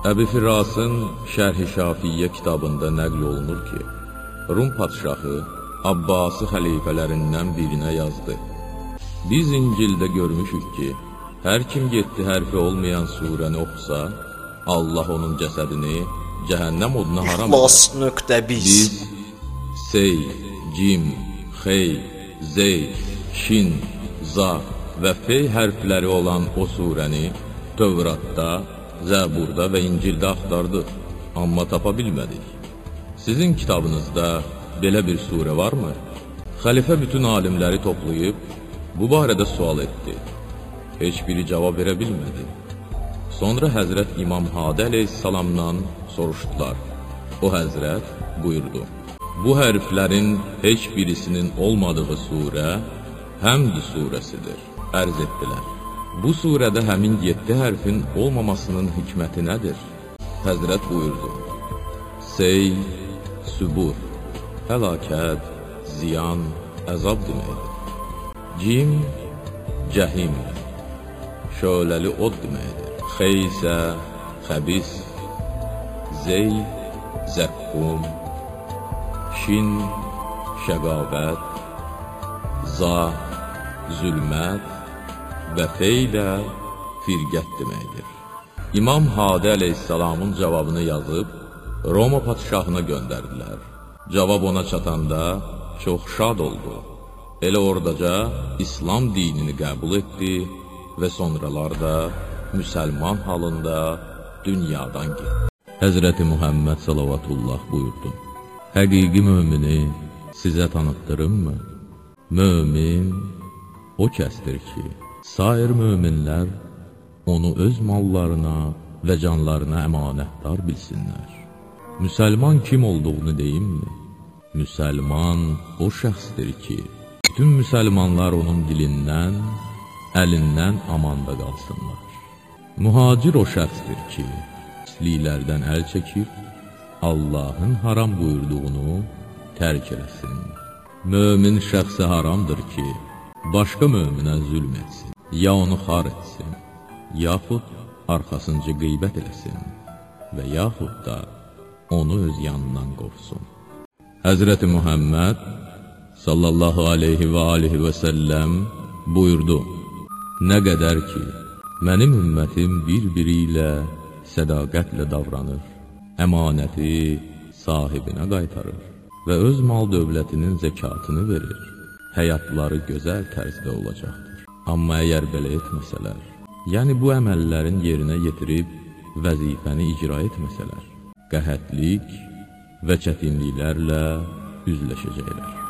Əbi Firasın Şərh-i Şafiyyə kitabında nəql olunur ki, Rum padşahı Abbasi xəlifələrindən birinə yazdı. Biz İncildə görmüşük ki, hər kim 7 hərfi olmayan surəni oxusa, Allah onun cəsədini cəhənnəm oduna haram edər. Biz Sey, Cim, Xey, Zey, Şin, Za və Fey hərfləri olan o surəni Tövratda, Zəburda və İncildə axtardıq, amma tapa bilmədik. Sizin kitabınızda belə bir surə varmı? Xəlifə bütün alimləri toplayıb, bu barədə sual etdi. Heç biri cavab verə bilmədi. Sonra Həzrət İmam Hadi əleyhissalamdan soruşdular. O Həzrət buyurdu. Bu hərflərin heç birisinin olmadığı surə Həmd surəsidir, ərz etdilər. Bu surədə həmin 7 hərfin olmamasının hikməti nədir? Həzrət buyurdu. Sey, sübur, həlakət, ziyan, əzab deməkdir. Cim, cəhim, şöləli od deməkdir. Xey isə xəbis, zey, zəqqum, şin, şəqavət, za, zülmət və fey də firqət deməkdir. İmam Hadi əleyhissalamın cavabını yazıb, Roma padşahına göndərdilər. Cavab ona çatanda çox şad oldu. Elə oradaca İslam dinini qəbul etdi və sonralar da müsəlman halında dünyadan getdi. Həzrəti Muhammed salavatullah buyurdu. Həqiqi mömini sizə tanıtdırımmı? Mömin o kəsdir ki, sair möminlər onu öz mallarına və canlarına əmanətdar bilsinlər. Müsəlman kim olduğunu deyimmi? Müsəlman o şəxsdir ki, bütün müsəlmanlar onun dilindən, əlindən amanda qalsınlar. Mühacir o şəxsdir ki, pisliklərdən əl çəkib, Allahın haram buyurduğunu tərk eləsin. Mömin şəxsə haramdır ki, başqa möminə zülm etsin, ya onu xar etsin, yaxud arxasınca qeybət eləsin və yaxud da onu öz yanından qovsun. Həzrəti Muhammed sallallahu aleyhi və alihi və səlləm buyurdu, nə qədər ki, mənim ümmətim bir-biri ilə sədaqətlə davranır, əmanəti sahibinə qaytarır və öz mal dövlətinin zəkatını verir, həyatları gözəl tərzdə olacaqdır. Amma əgər belə etməsələr, yəni bu əməllərin yerinə yetirib vəzifəni icra etməsələr, qəhətlik və çətinliklərlə üzləşəcəklər.